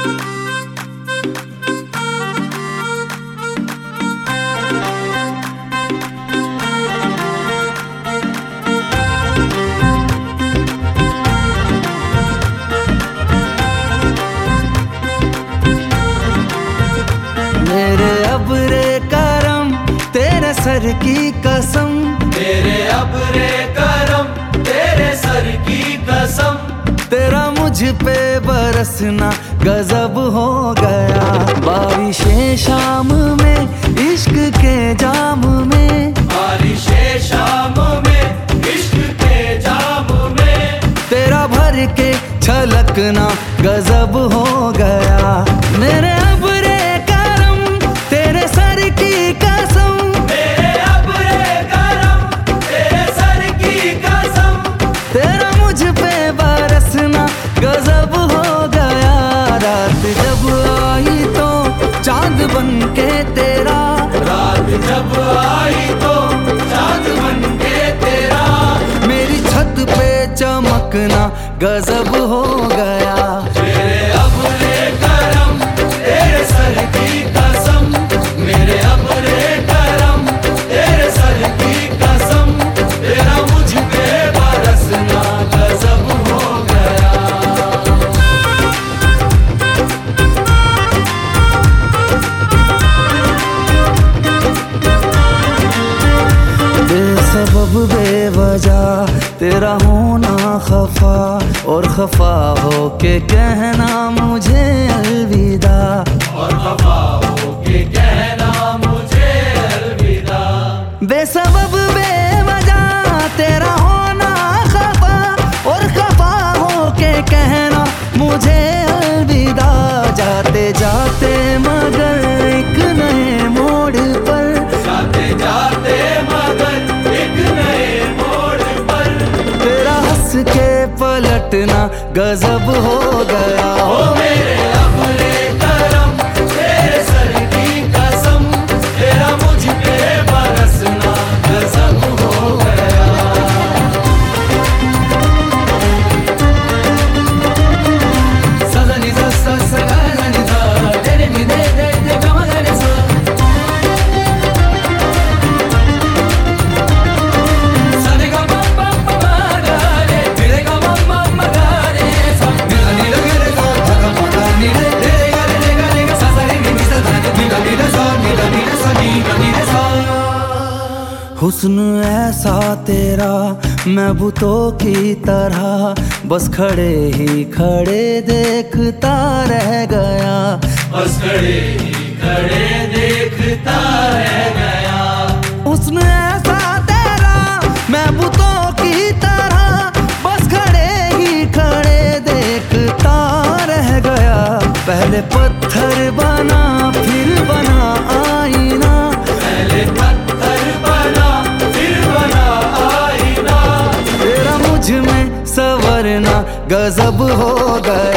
मेरे अबरे करम तेरे सर की कसम, मेरे अबरे करम तेरे सर की कसम, तेरा मुझ पे बरसना गजब हो गया। बारिशें शाम में इश्क के जाम में, बारिशें शाम में इश्क के जाम में, तेरा भर के छलकना गजब हो गया। मेरे अबरे करम तेरे सर की कसम, मेरे अबरे करम तेरे सर की कसम, तेरा मुझ पे बरसना गजब हो गया। रात जब आई तो चांद बन के तेरा, रात जब आई तो चांद बन के तेरा, मेरी छत पे चमकना गजब हो गया। मेरे अबरे करम तेरे सर की कसम, मेरे अबरे करम तेरे सर की कसम, तेरा मुझ पे बरसना गजब हो गया। बेसबब बेवजह तेरा होना खफा, और खफा हो के कहना मुझे अलविदा, और खफा हो के कहना मुझे अलविदा। बेसबब बेवजह तेरा होना खफा, और खफा हो के कहना मुझे अलविदा। जाते जाते मगर एक नए मोड़ पर, जाते जाते मगर एक नए मोड़ पर, तेरा हंस के पलटना गजब हो गया। ओ मेरे अबरे करम तेरे सर की कसम, तेरा मुझ पे बरसना गजब हो गया। सजनी सा सा सगानी सा तेरे नी दे दे दे गमगने सा, सने गा बम बम बम रे तेरे गा बम बम रे सा, नीला नीला रे सा जगा मगा नीले तेरे गा रे गा सा सा रे नी सा धा नीला नीला सा नीला नीला सा नीला नीला सा। हुस्न ऐसा तेरा महबूतों की तरह, बस खड़े ही खड़े देखता रह गया। बस खड़े ही खड़े देखता रह गया। हुस्न ऐसा तेरा महबूतों की तरह, बस खड़े ही खड़े देखता रह गया। पहले पत्थर बना फिर बना आईना, पहले पत्थर बना फिर बना आईना, तेरा मुझ में संवरना गजब हो गया।